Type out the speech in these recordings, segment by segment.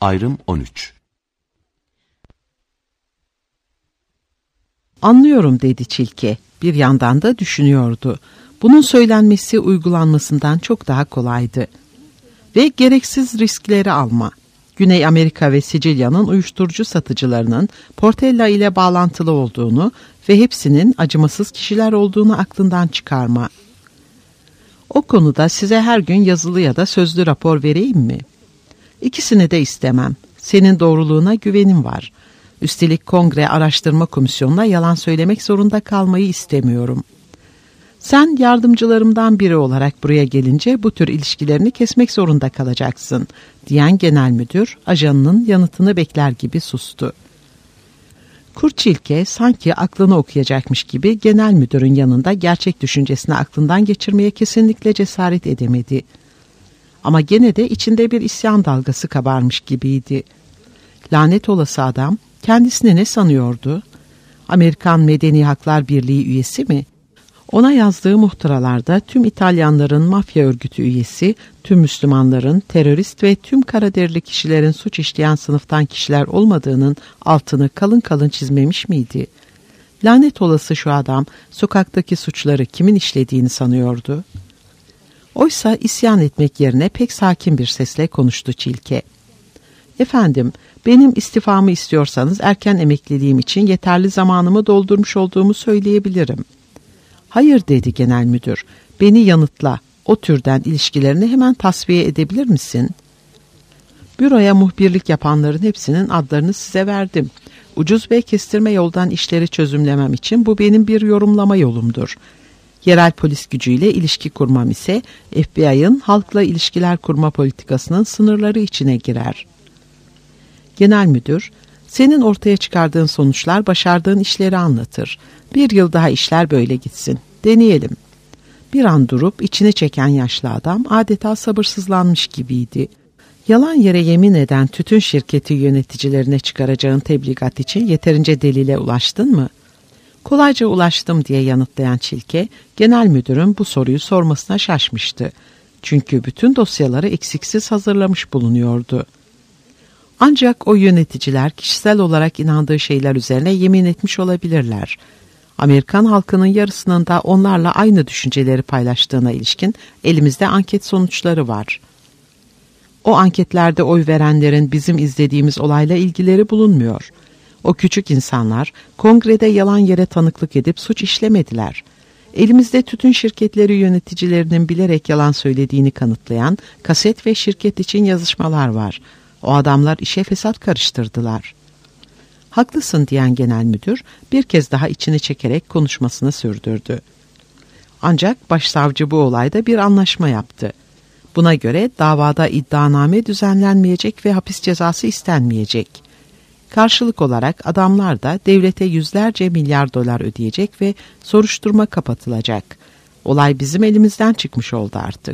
Ayrım 13. Anlıyorum dedi Çilke. Bir yandan da düşünüyordu. Bunun söylenmesi uygulanmasından çok daha kolaydı. Ve gereksiz riskleri alma. Güney Amerika ve Sicilya'nın uyuşturucu satıcılarının Portella ile bağlantılı olduğunu ve hepsinin acımasız kişiler olduğunu aklından çıkarma. O konuda size her gün yazılı ya da sözlü rapor vereyim mi? İkisini de istemem. Senin doğruluğuna güvenim var. Üstelik Kongre Araştırma Komisyonu'na yalan söylemek zorunda kalmayı istemiyorum. Sen yardımcılarımdan biri olarak buraya gelince bu tür ilişkilerini kesmek zorunda kalacaksın, diyen genel müdür ajanının yanıtını bekler gibi sustu. Kurt Çilke sanki aklını okuyacakmış gibi genel müdürün yanında gerçek düşüncesini aklından geçirmeye kesinlikle cesaret edemedi. Ama gene de içinde bir isyan dalgası kabarmış gibiydi. Lanet olası adam kendisini ne sanıyordu? Amerikan Medeni Haklar Birliği üyesi mi? Ona yazdığı muhtıralarda tüm İtalyanların mafya örgütü üyesi, tüm Müslümanların terörist ve tüm Karaderili kişilerin suç işleyen sınıftan kişiler olmadığının altını kalın kalın çizmemiş miydi? Lanet olası şu adam sokaktaki suçları kimin işlediğini sanıyordu? Oysa isyan etmek yerine pek sakin bir sesle konuştu Çilke. Efendim, benim istifamı istiyorsanız erken emekliliğim için yeterli zamanımı doldurmuş olduğumu söyleyebilirim. Hayır dedi genel müdür, beni yanıtla, o türden ilişkilerini hemen tasfiye edebilir misin? Büroya muhbirlik yapanların hepsinin adlarını size verdim. Ucuz ve kestirme yoldan işleri çözümlemem için bu benim bir yorumlama yolumdur. Yerel polis gücüyle ilişki kurmam ise FBI'ın halkla ilişkiler kurma politikasının sınırları içine girer. Genel müdür, senin ortaya çıkardığın sonuçlar başardığın işleri anlatır. Bir yıl daha işler böyle gitsin. Deneyelim. Bir an durup içini çeken yaşlı adam adeta sabırsızlanmış gibiydi. Yalan yere yemin eden tütün şirketi yöneticilerine çıkaracağın tebligat için yeterince delile ulaştın mı? Kolayca ulaştım diye yanıtlayan Çilke, genel müdürün bu soruyu sormasına şaşmıştı. Çünkü bütün dosyaları eksiksiz hazırlamış bulunuyordu. Ancak o yöneticiler kişisel olarak inandığı şeyler üzerine yemin etmiş olabilirler. Amerikan halkının yarısının da onlarla aynı düşünceleri paylaştığına ilişkin elimizde anket sonuçları var. O anketlerde oy verenlerin bizim izlediğimiz olayla ilgileri bulunmuyor. O küçük insanlar kongrede yalan yere tanıklık edip suç işlemediler. Elimizde tütün şirketleri yöneticilerinin bilerek yalan söylediğini kanıtlayan kaset ve şirket için yazışmalar var. O adamlar işe fesat karıştırdılar. Haklısın diyen genel müdür bir kez daha içini çekerek konuşmasını sürdürdü. Ancak başsavcı bu olayda bir anlaşma yaptı. Buna göre davada iddianame düzenlenmeyecek ve hapis cezası istenmeyecek. Karşılık olarak adamlar da devlete yüzlerce milyar dolar ödeyecek ve soruşturma kapatılacak. Olay bizim elimizden çıkmış oldu artık.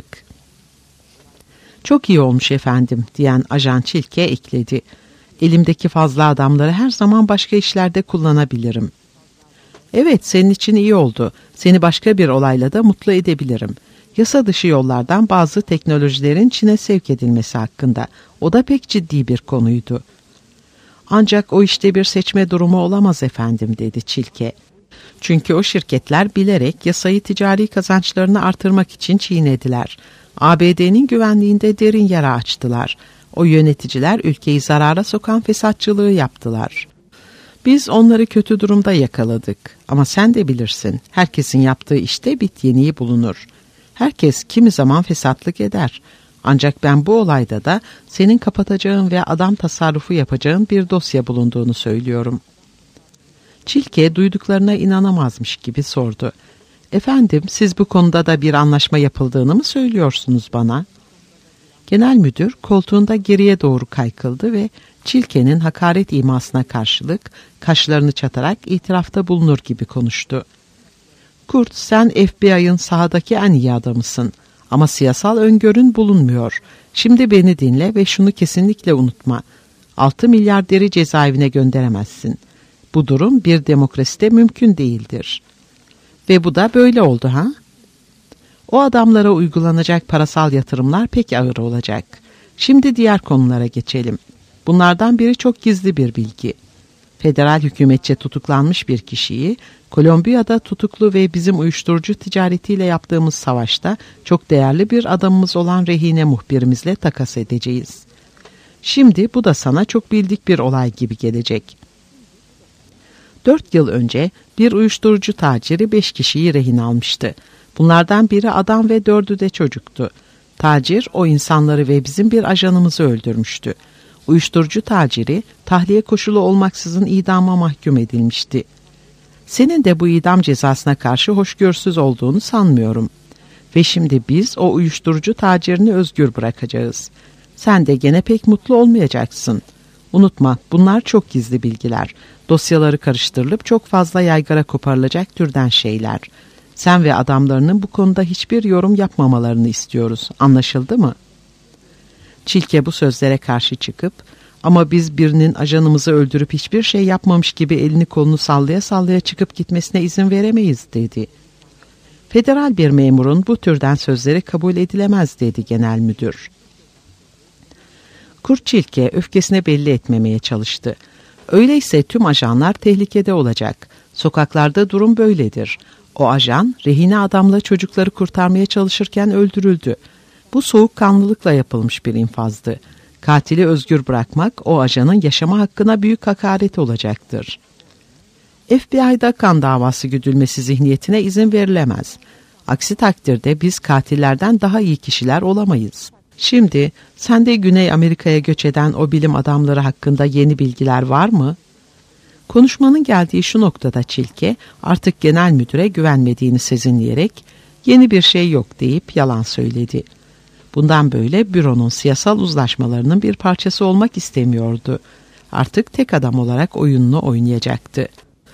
Çok iyi olmuş efendim diyen ajan Çilke ekledi. Elimdeki fazla adamları her zaman başka işlerde kullanabilirim. Evet, senin için iyi oldu. Seni başka bir olayla da mutlu edebilirim. Yasa dışı yollardan bazı teknolojilerin Çin'e sevk edilmesi hakkında. O da pek ciddi bir konuydu. Ancak o işte bir seçme durumu olamaz efendim dedi Çilke. Çünkü o şirketler bilerek yasayı ticari kazançlarını artırmak için çiğnediler. ABD'nin güvenliğinde derin yara açtılar. O yöneticiler ülkeyi zarara sokan fesatçılığı yaptılar. Biz onları kötü durumda yakaladık. Ama sen de bilirsin, herkesin yaptığı işte bit yeniği bulunur. Herkes kimi zaman fesatlık eder. Ancak ben bu olayda da senin kapatacağın ve adam tasarrufu yapacağın bir dosya bulunduğunu söylüyorum. Çilke duyduklarına inanamazmış gibi sordu. Efendim, siz bu konuda da bir anlaşma yapıldığını mı söylüyorsunuz bana? Genel müdür koltuğunda geriye doğru kaykıldı ve Çilke'nin hakaret imasına karşılık kaşlarını çatarak itirafta bulunur gibi konuştu. Kurt, sen FBI'ın sahadaki en iyi adamısın ama siyasal öngörün bulunmuyor. Şimdi beni dinle ve şunu kesinlikle unutma. 6 milyarderi cezaevine gönderemezsin. Bu durum bir demokraside mümkün değildir. Ve bu da böyle oldu ha? O adamlara uygulanacak parasal yatırımlar pek ağır olacak. Şimdi diğer konulara geçelim. Bunlardan biri çok gizli bir bilgi. Federal hükümetçe tutuklanmış bir kişiyi Kolombiya'da tutuklu ve bizim uyuşturucu ticaretiyle yaptığımız savaşta çok değerli bir adamımız olan rehine muhbirimizle takas edeceğiz. Şimdi bu da sana çok bildik bir olay gibi gelecek. 4 yıl önce bir uyuşturucu taciri 5 kişiyi rehin almıştı. Bunlardan biri adam ve 4'ü de çocuktu. Tacir o insanları ve bizim bir ajanımızı öldürmüştü. Uyuşturucu taciri tahliye koşulu olmaksızın idama mahkum edilmişti. Senin de bu idam cezasına karşı hoşgörüsüz olduğunu sanmıyorum. Ve şimdi biz o uyuşturucu tacirini özgür bırakacağız. Sen de gene pek mutlu olmayacaksın. Unutma, bunlar çok gizli bilgiler. Dosyaları karıştırılıp çok fazla yaygara koparılacak türden şeyler. Sen ve adamlarının bu konuda hiçbir yorum yapmamalarını istiyoruz. Anlaşıldı mı? Çilke bu sözlere karşı çıkıp, ama biz birinin ajanımızı öldürüp hiçbir şey yapmamış gibi elini kolunu sallaya sallaya çıkıp gitmesine izin veremeyiz dedi. Federal bir memurun bu türden sözleri kabul edilemez dedi genel müdür. Kurt Çilke öfkesini belli etmemeye çalıştı. Öyleyse tüm ajanlar tehlikede olacak. Sokaklarda durum böyledir. O ajan rehine adamla çocukları kurtarmaya çalışırken öldürüldü. Bu soğukkanlılıkla yapılmış bir infazdı. Katili özgür bırakmak o ajanın yaşama hakkına büyük hakaret olacaktır. FBI'da kan davası güdülmesi zihniyetine izin verilemez. Aksi takdirde biz katillerden daha iyi kişiler olamayız. Şimdi sende Güney Amerika'ya göç eden o bilim adamları hakkında yeni bilgiler var mı? Konuşmanın geldiği şu noktada Çilke artık genel müdüre güvenmediğini sezinleyerek yeni bir şey yok deyip yalan söyledi. Bundan böyle büronun siyasal uzlaşmalarının bir parçası olmak istemiyordu. Artık tek adam olarak oyununu oynayacaktı.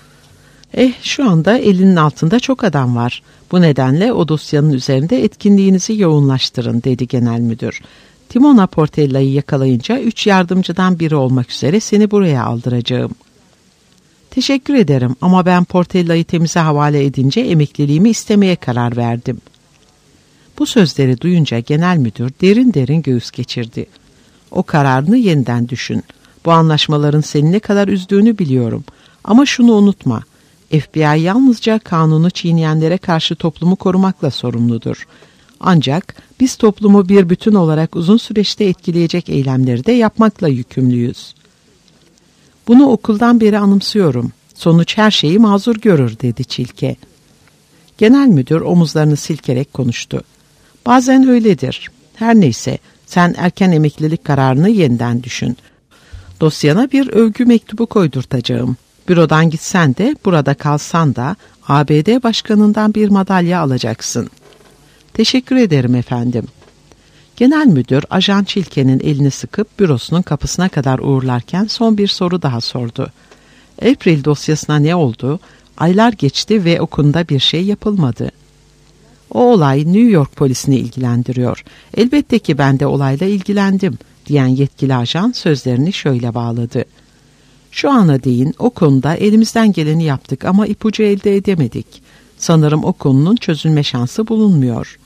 Şu anda elinin altında çok adam var. Bu nedenle o dosyanın üzerinde etkinliğinizi yoğunlaştırın dedi genel müdür. Timona Portella'yı yakalayınca 3 yardımcıdan biri olmak üzere seni buraya aldıracağım. Teşekkür ederim ama ben Portella'yı temize havale edince emekliliğimi istemeye karar verdim. Bu sözleri duyunca genel müdür derin derin göğüs geçirdi. O kararını yeniden düşün. Bu anlaşmaların seni ne kadar üzdüğünü biliyorum. Ama şunu unutma. FBI yalnızca kanunu çiğneyenlere karşı toplumu korumakla sorumludur. Ancak biz toplumu bir bütün olarak uzun süreçte etkileyecek eylemleri de yapmakla yükümlüyüz. Bunu okuldan beri anımsıyorum. Sonuç her şeyi mazur görür dedi Çilke. Genel müdür omuzlarını silkerek konuştu. Bazen öyledir. Her neyse sen erken emeklilik kararını yeniden düşün. Dosyana bir övgü mektubu koydurtacağım. Bürodan gitsen de burada kalsan da ABD başkanından bir madalya alacaksın. Teşekkür ederim efendim. Genel müdür ajan Çilke'nin elini sıkıp bürosunun kapısına kadar uğurlarken son bir soru daha sordu. April dosyasına ne oldu? Aylar geçti ve o konuda bir şey yapılmadı. O olay New York polisini ilgilendiriyor. Elbette ki ben de olayla ilgilendim diyen yetkili ajan sözlerini şöyle bağladı. Şu ana değin o konuda elimizden geleni yaptık ama ipucu elde edemedik. Sanırım o konunun çözülme şansı bulunmuyor.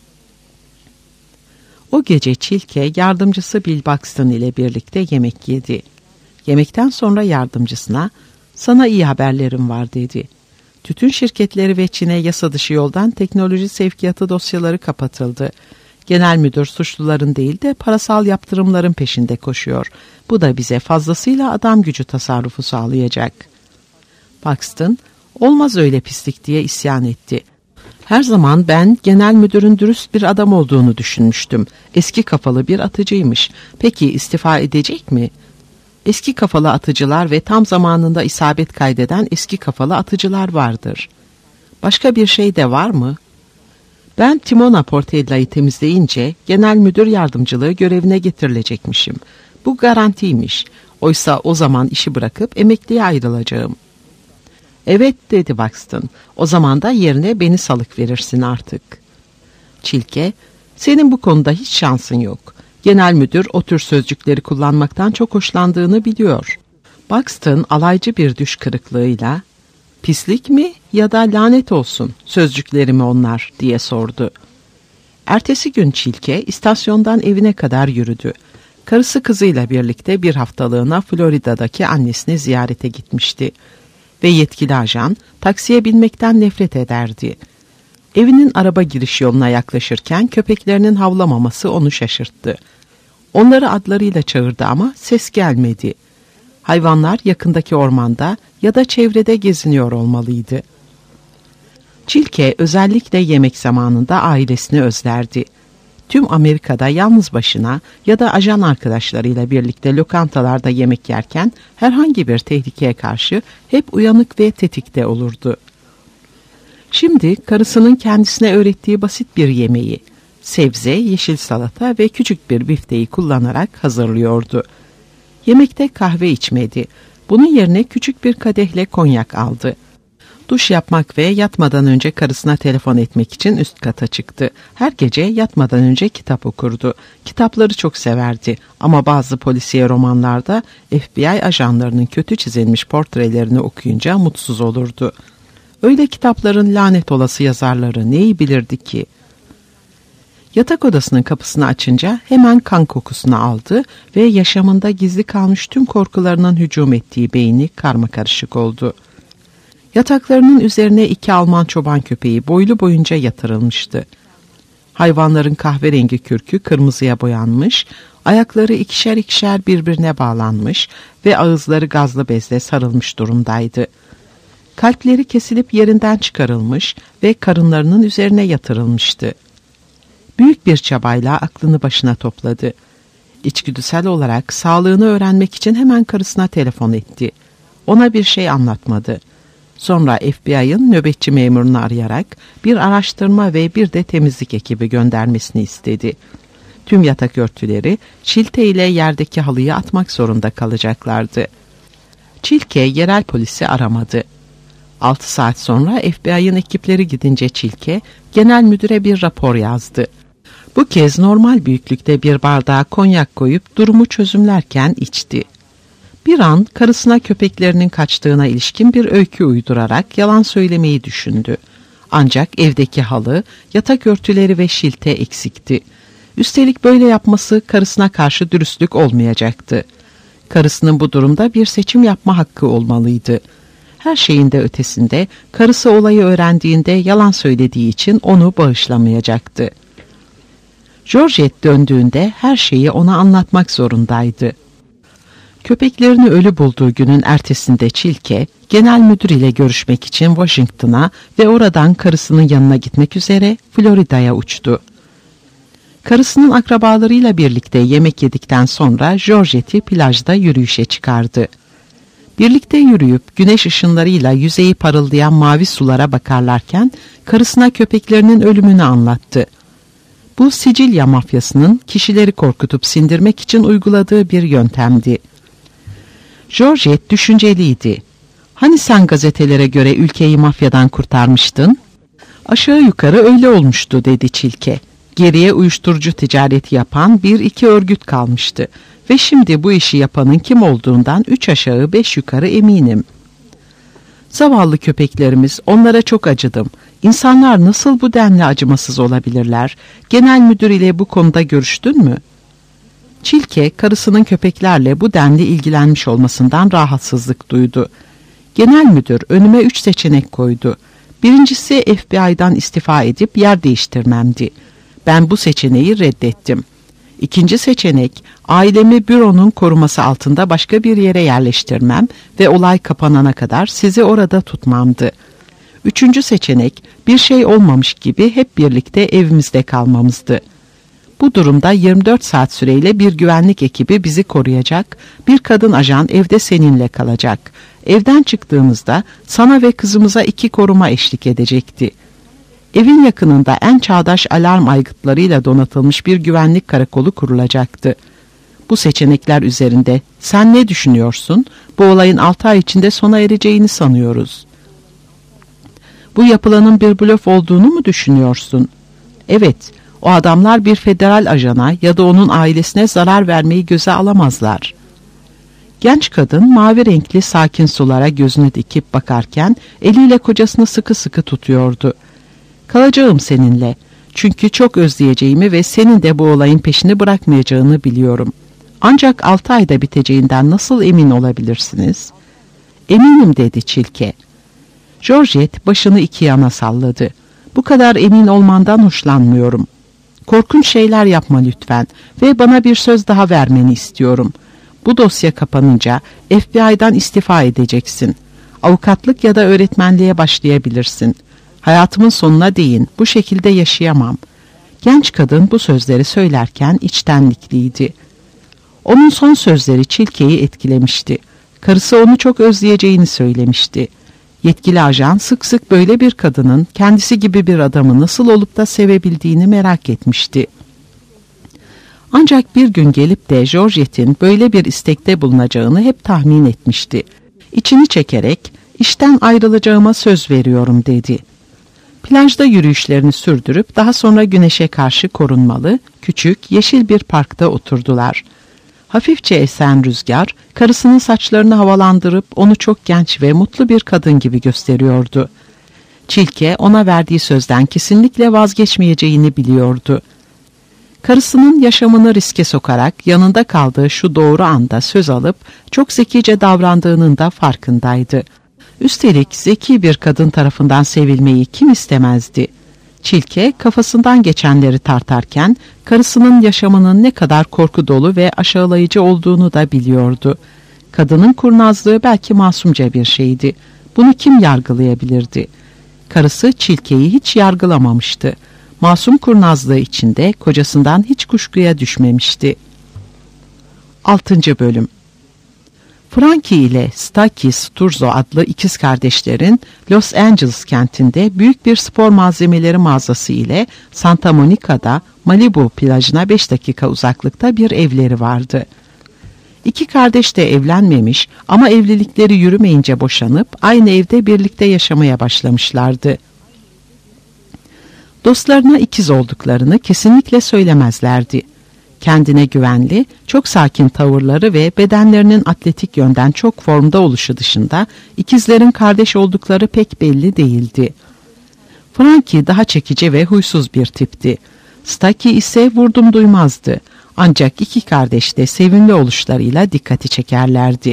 O gece Çilke yardımcısı Bill Buxton ile birlikte yemek yedi. Yemekten sonra yardımcısına sana iyi haberlerim var dedi. Tütün şirketleri ve Çin'e yasa dışı yoldan teknoloji sevkiyatı dosyaları kapatıldı. Genel müdür suçluların değil de parasal yaptırımların peşinde koşuyor. Bu da bize fazlasıyla adam gücü tasarrufu sağlayacak. Buxton, olmaz öyle pislik diye isyan etti. Her zaman ben genel müdürün dürüst bir adam olduğunu düşünmüştüm. Eski kafalı bir atıcıymış. Peki istifa edecek mi? Eski kafalı atıcılar ve tam zamanında isabet kaydeden eski kafalı atıcılar vardır. Başka bir şey de var mı? Ben Timona Portella'yı temizleyince genel müdür yardımcılığı görevine getirilecekmişim. Bu garantiymiş. Oysa o zaman işi bırakıp emekliye ayrılacağım. Evet dedi Buxton. O zaman da yerine beni salık verirsin artık. Çilke, senin bu konuda hiç şansın yok. Genel müdür o tür sözcükleri kullanmaktan çok hoşlandığını biliyor. Buxton alaycı bir düş kırıklığıyla, pislik mi ya da lanet olsun sözcükleri mi onlar diye sordu. Ertesi gün Çilke istasyondan evine kadar yürüdü. Karısı kızıyla birlikte bir haftalığına Florida'daki annesini ziyarete gitmişti. Ve yetkili ajan taksiye binmekten nefret ederdi. Evinin araba giriş yoluna yaklaşırken köpeklerinin havlamaması onu şaşırttı. Onları adlarıyla çağırdı ama ses gelmedi. Hayvanlar yakındaki ormanda ya da çevrede geziniyor olmalıydı. Çilke özellikle yemek zamanında ailesini özlerdi. Tüm Amerika'da yalnız başına ya da ajan arkadaşlarıyla birlikte lokantalarda yemek yerken herhangi bir tehlikeye karşı hep uyanık ve tetikte olurdu. Şimdi karısının kendisine öğrettiği basit bir yemeği, sebze, yeşil salata ve küçük bir bifteyi kullanarak hazırlıyordu. Yemekte kahve içmedi. Bunun yerine küçük bir kadehle konyak aldı. Duş yapmak ve yatmadan önce karısına telefon etmek için üst kata çıktı. Her gece yatmadan önce kitap okurdu. Kitapları çok severdi ama bazı polisiye romanlarda FBI ajanlarının kötü çizilmiş portrelerini okuyunca mutsuz olurdu. Öyle kitapların lanet olası yazarları neyi bilirdi ki? Yatak odasının kapısını açınca hemen kan kokusunu aldı ve yaşamında gizli kalmış tüm korkularının hücum ettiği beyni karmakarışık oldu. Yataklarının üzerine 2 Alman çoban köpeği boylu boyunca yatırılmıştı. Hayvanların kahverengi kürkü kırmızıya boyanmış, ayakları ikişer ikişer birbirine bağlanmış ve ağızları gazlı bezle sarılmış durumdaydı. Kalpleri kesilip yerinden çıkarılmış ve karınlarının üzerine yatırılmıştı. Büyük bir çabayla aklını başına topladı. İçgüdüsel olarak sağlığını öğrenmek için hemen karısına telefon etti. Ona bir şey anlatmadı. Sonra FBI'ın nöbetçi memurunu arayarak bir araştırma ve bir de temizlik ekibi göndermesini istedi. Tüm yatak örtüleri çilte ile yerdeki halıyı atmak zorunda kalacaklardı. Çilke yerel polisi aramadı. 6 saat sonra FBI'ın ekipleri gidince Çilke genel müdüre bir rapor yazdı. Bu kez normal büyüklükte bir bardağa konyak koyup durumu çözümlerken içti. Bir an karısına köpeklerinin kaçtığına ilişkin bir öykü uydurarak yalan söylemeyi düşündü. Ancak evdeki halı, yatak örtüleri ve şilte eksikti. Üstelik böyle yapması karısına karşı dürüstlük olmayacaktı. Karısının bu durumda bir seçim yapma hakkı olmalıydı. Her şeyin de ötesinde karısı olayı öğrendiğinde yalan söylediği için onu bağışlamayacaktı. Georgette döndüğünde her şeyi ona anlatmak zorundaydı. Köpeklerini ölü bulduğu günün ertesinde Çilke, genel müdür ile görüşmek için Washington'a ve oradan karısının yanına gitmek üzere Florida'ya uçtu. Karısının akrabalarıyla birlikte yemek yedikten sonra Georgette'i plajda yürüyüşe çıkardı. Birlikte yürüyüp güneş ışınlarıyla yüzeyi parıldayan mavi sulara bakarlarken karısına köpeklerinin ölümünü anlattı. Bu Sicilya mafyasının kişileri korkutup sindirmek için uyguladığı bir yöntemdi. Georgette düşünceliydi. Hani sen gazetelere göre ülkeyi mafyadan kurtarmıştın? Aşağı yukarı öyle olmuştu dedi Çilke. Geriye uyuşturucu ticareti yapan 1-2 örgüt kalmıştı. Ve şimdi bu işi yapanın kim olduğundan 3 aşağı 5 yukarı eminim. Zavallı köpeklerimiz, onlara çok acıdım. İnsanlar nasıl bu denli acımasız olabilirler? Genel müdür ile bu konuda görüştün mü? Çilke, karısının köpeklerle bu denli ilgilenmiş olmasından rahatsızlık duydu. Genel müdür önüme 3 seçenek koydu. Birincisi FBI'dan istifa edip yer değiştirmemdi. Ben bu seçeneği reddettim. İkinci seçenek, ailemi büronun koruması altında başka bir yere yerleştirmem ve olay kapanana kadar sizi orada tutmamdı. Üçüncü seçenek, bir şey olmamış gibi hep birlikte evimizde kalmamızdı. Bu durumda 24 saat süreyle bir güvenlik ekibi bizi koruyacak, bir kadın ajan evde seninle kalacak. Evden çıktığımızda sana ve kızımıza 2 koruma eşlik edecekti. Evin yakınında en çağdaş alarm aygıtlarıyla donatılmış bir güvenlik karakolu kurulacaktı. Bu seçenekler üzerinde sen ne düşünüyorsun? Bu olayın 6 ay içinde sona ereceğini sanıyoruz. Bu yapılanın bir blöf olduğunu mu düşünüyorsun? Evet, o adamlar bir federal ajana ya da onun ailesine zarar vermeyi göze alamazlar. Genç kadın mavi renkli sakin sulara gözünü dikip bakarken eliyle kocasını sıkı sıkı tutuyordu. Kalacağım seninle. Çünkü çok özleyeceğimi ve senin de bu olayın peşini bırakmayacağını biliyorum. Ancak 6 ayda biteceğinden nasıl emin olabilirsiniz? Eminim dedi Çilke. Georgette başını iki yana salladı. Bu kadar emin olmandan hoşlanmıyorum. Korkunç şeyler yapma lütfen ve bana bir söz daha vermeni istiyorum. Bu dosya kapanınca FBI'dan istifa edeceksin. Avukatlık ya da öğretmenliğe başlayabilirsin. Hayatımın sonuna değin, bu şekilde yaşayamam. Genç kadın bu sözleri söylerken içtenlikliydi. Onun son sözleri Çilke'yi etkilemişti. Karısı onu çok özleyeceğini söylemişti. Yetkili ajan sık sık böyle bir kadının kendisi gibi bir adamı nasıl olup da sevebildiğini merak etmişti. Ancak bir gün gelip de Georgette'in böyle bir istekte bulunacağını hep tahmin etmişti. İçini çekerek işten ayrılacağıma söz veriyorum dedi. Plajda yürüyüşlerini sürdürüp daha sonra güneşe karşı korunmalı, küçük, yeşil bir parkta oturdular. Hafifçe esen rüzgar, karısının saçlarını havalandırıp onu çok genç ve mutlu bir kadın gibi gösteriyordu. Çilke ona verdiği sözden kesinlikle vazgeçmeyeceğini biliyordu. Karısının yaşamını riske sokarak yanında kaldığı şu doğru anda söz alıp çok zekice davrandığının da farkındaydı. Üstelik zeki bir kadın tarafından sevilmeyi kim istemezdi? Çilke kafasından geçenleri tartarken karısının yaşamının ne kadar korku dolu ve aşağılayıcı olduğunu da biliyordu. Kadının kurnazlığı belki masumca bir şeydi. Bunu kim yargılayabilirdi? Karısı Çilke'yi hiç yargılamamıştı. Masum kurnazlığı içinde kocasından hiç kuşkuya düşmemişti. 6. Bölüm. Frankie ile Staki Sturzo adlı ikiz kardeşlerin Los Angeles kentinde büyük bir spor malzemeleri mağazası ile Santa Monica'da Malibu plajına 5 dakika uzaklıkta bir evleri vardı. İki kardeş de evlenmemiş ama evlilikleri yürümeyince boşanıp aynı evde birlikte yaşamaya başlamışlardı. Dostlarına ikiz olduklarını kesinlikle söylemezlerdi. Kendine güvenli, çok sakin tavırları ve bedenlerinin atletik yönden çok formda oluşu dışında ikizlerin kardeş oldukları pek belli değildi. Frankie daha çekici ve huysuz bir tipti. Staki ise vurdum duymazdı. Ancak iki kardeş de sevimli oluşlarıyla dikkati çekerlerdi.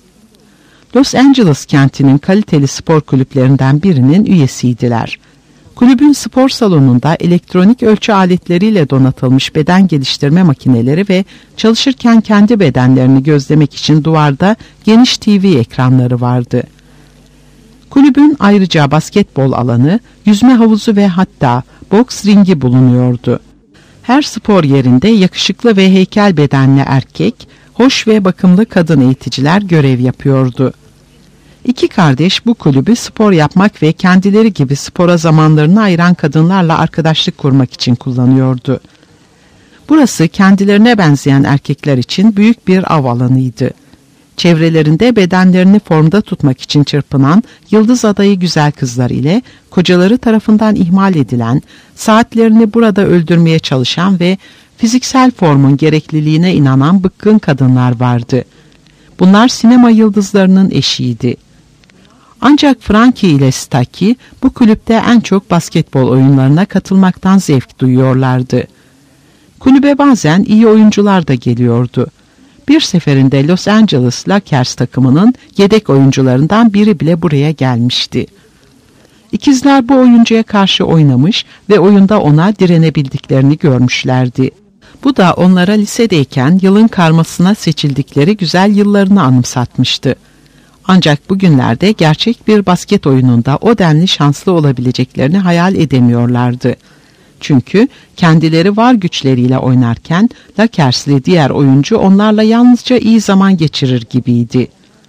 Los Angeles kentinin kaliteli spor kulüplerinden birinin üyesiydiler. Kulübün spor salonunda elektronik ölçü aletleriyle donatılmış beden geliştirme makineleri ve çalışırken kendi bedenlerini gözlemek için duvarda geniş TV ekranları vardı. Kulübün ayrıca basketbol alanı, yüzme havuzu ve hatta boks ringi bulunuyordu. Her spor yerinde yakışıklı ve heykel bedenli erkek, hoş ve bakımlı kadın eğiticiler görev yapıyordu. İki kardeş bu kulübü spor yapmak ve kendileri gibi spora zamanlarını ayıran kadınlarla arkadaşlık kurmak için kullanıyordu. Burası kendilerine benzeyen erkekler için büyük bir av alanıydı. Çevrelerinde bedenlerini formda tutmak için çırpınan yıldız adayı güzel kızlar ile kocaları tarafından ihmal edilen, saatlerini burada öldürmeye çalışan ve fiziksel formun gerekliliğine inanan bıkkın kadınlar vardı. Bunlar sinema yıldızlarının eşiğiydi. Ancak Frankie ile Staki bu kulüpte en çok basketbol oyunlarına katılmaktan zevk duyuyorlardı. Kulübe bazen iyi oyuncular da geliyordu. Bir seferinde Los Angeles Lakers takımının yedek oyuncularından biri bile buraya gelmişti. İkizler bu oyuncuya karşı oynamış ve oyunda ona direnebildiklerini görmüşlerdi. Bu da onlara lisedeyken yılın karmasına seçildikleri güzel yıllarını anımsatmıştı. Ancak bugünlerde gerçek bir basket oyununda o denli şanslı olabileceklerini hayal edemiyorlardı. Çünkü kendileri var güçleriyle oynarken Lakers'li diğer oyuncu onlarla yalnızca iyi zaman geçirir gibiydi.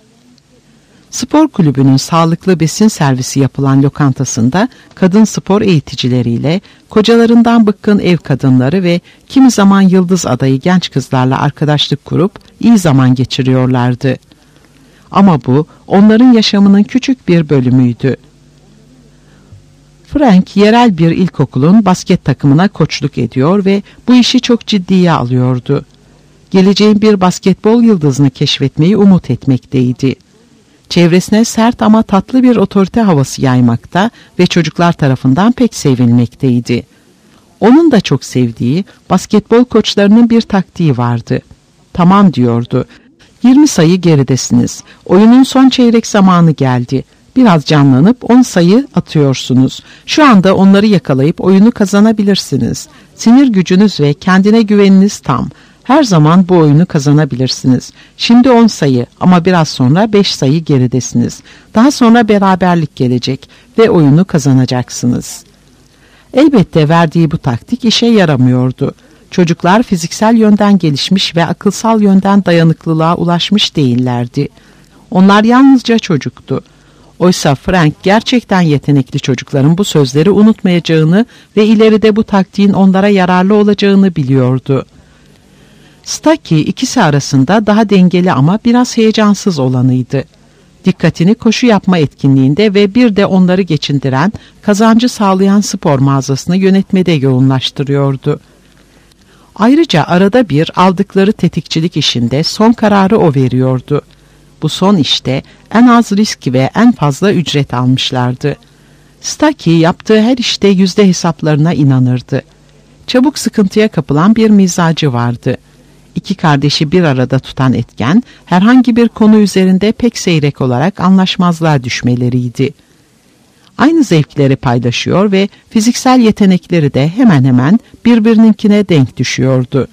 Spor kulübünün sağlıklı besin servisi yapılan lokantasında kadın spor eğiticileriyle, kocalarından bıkkın ev kadınları ve kimi zaman yıldız adayı genç kızlarla arkadaşlık kurup iyi zaman geçiriyorlardı. Ama bu onların yaşamının küçük bir bölümüydü. Frank yerel bir ilkokulun basket takımına koçluk ediyor ve bu işi çok ciddiye alıyordu. Geleceğin bir basketbol yıldızını keşfetmeyi umut etmekteydi. Çevresine sert ama tatlı bir otorite havası yaymakta ve çocuklar tarafından pek sevilmekteydi. Onun da çok sevdiği basketbol koçlarının bir taktiği vardı. Tamam diyordu. 20 sayı geridesiniz. Oyunun son çeyrek zamanı geldi. Biraz canlanıp 10 sayı atıyorsunuz. Şu anda onları yakalayıp oyunu kazanabilirsiniz. Sinir gücünüz ve kendine güveniniz tam. Her zaman bu oyunu kazanabilirsiniz. Şimdi 10 sayı ama biraz sonra 5 sayı geridesiniz. Daha sonra beraberlik gelecek ve oyunu kazanacaksınız. Elbette verdiği bu taktik işe yaramıyordu. Çocuklar fiziksel yönden gelişmiş ve akılsal yönden dayanıklılığa ulaşmış değillerdi. Onlar yalnızca çocuktu. Oysa Frank gerçekten yetenekli çocukların bu sözleri unutmayacağını ve ileride bu taktiğin onlara yararlı olacağını biliyordu. Stuckey ikisi arasında daha dengeli ama biraz heyecansız olanıydı. Dikkatini koşu yapma etkinliğinde ve bir de onları geçindiren, kazancı sağlayan spor mağazasını yönetmede yoğunlaştırıyordu. Ayrıca arada bir aldıkları tetikçilik işinde son kararı o veriyordu. Bu son işte en az risk ve en fazla ücret almışlardı. Stuckey yaptığı her işte yüzde hesaplarına inanırdı. Çabuk sıkıntıya kapılan bir mizacı vardı. İki kardeşi bir arada tutan etken, herhangi bir konu üzerinde pek seyrek olarak anlaşmazlığa düşmeleriydi. Aynı zevkleri paylaşıyor ve fiziksel yetenekleri de hemen hemen birbirininkine denk düşüyordu.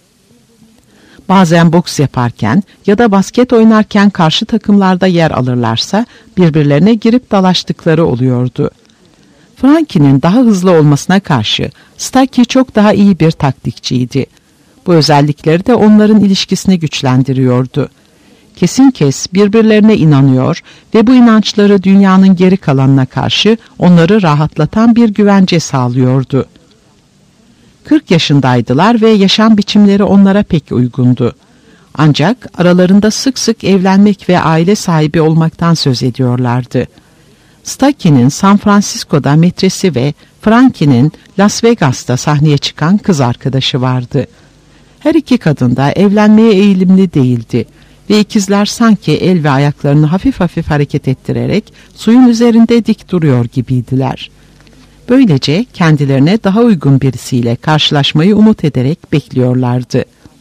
Bazen boks yaparken ya da basket oynarken karşı takımlarda yer alırlarsa birbirlerine girip dalaştıkları oluyordu. Frankie'nin daha hızlı olmasına karşı Stuckey çok daha iyi bir taktikçiydi. Bu özellikleri de onların ilişkisini güçlendiriyordu. Kesin kes birbirlerine inanıyor ve bu inançları dünyanın geri kalanına karşı onları rahatlatan bir güvence sağlıyordu. 40 yaşındaydılar ve yaşam biçimleri onlara pek uygundu. Ancak aralarında sık sık evlenmek ve aile sahibi olmaktan söz ediyorlardı. Stuckey'nin San Francisco'da metresi ve Frankie'nin Las Vegas'ta sahneye çıkan kız arkadaşı vardı. Her iki kadın da evlenmeye eğilimli değildi ve ikizler sanki el ve ayaklarını hafif hafif hareket ettirerek suyun üzerinde dik duruyor gibiydiler. Böylece kendilerine daha uygun birisiyle karşılaşmayı umut ederek bekliyorlardı.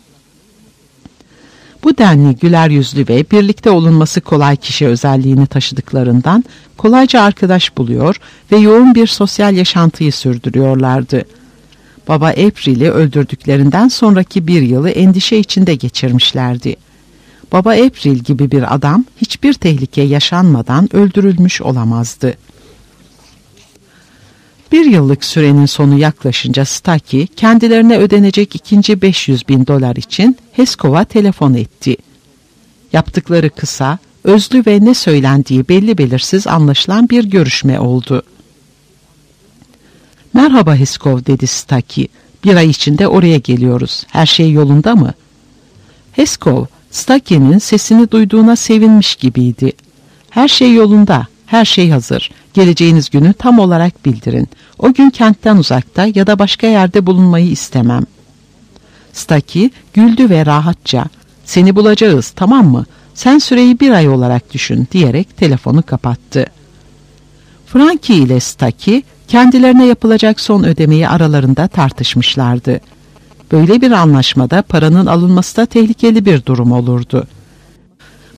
Bu denli güler yüzlü ve birlikte olunması kolay kişi özelliğini taşıdıklarından kolayca arkadaş buluyor ve yoğun bir sosyal yaşantıyı sürdürüyorlardı. Baba April'i öldürdüklerinden sonraki bir yılı endişe içinde geçirmişlerdi. Baba April gibi bir adam hiçbir tehlike yaşanmadan öldürülmüş olamazdı. Bir yıllık sürenin sonu yaklaşınca Stuckey kendilerine ödenecek ikinci $500,000 için Heskov'a telefon etti. Yaptıkları kısa, özlü ve ne söylendiği belli belirsiz anlaşılan bir görüşme oldu. "Merhaba Heskov," dedi Stuckey. "Bir ay içinde oraya geliyoruz. Her şey yolunda mı?" Heskov, Stuckey'nin sesini duyduğuna sevinmiş gibiydi. "Her şey yolunda, her şey hazır. Geleceğiniz günü tam olarak bildirin. O gün kentten uzakta ya da başka yerde bulunmayı istemem." Stuckey güldü ve rahatça, "Seni bulacağız, tamam mı? Sen süreyi 1 ay olarak düşün," diyerek telefonu kapattı. Frankie ile Stuckey kendilerine yapılacak son ödemeyi aralarında tartışmışlardı. Böyle bir anlaşmada paranın alınması da tehlikeli bir durum olurdu.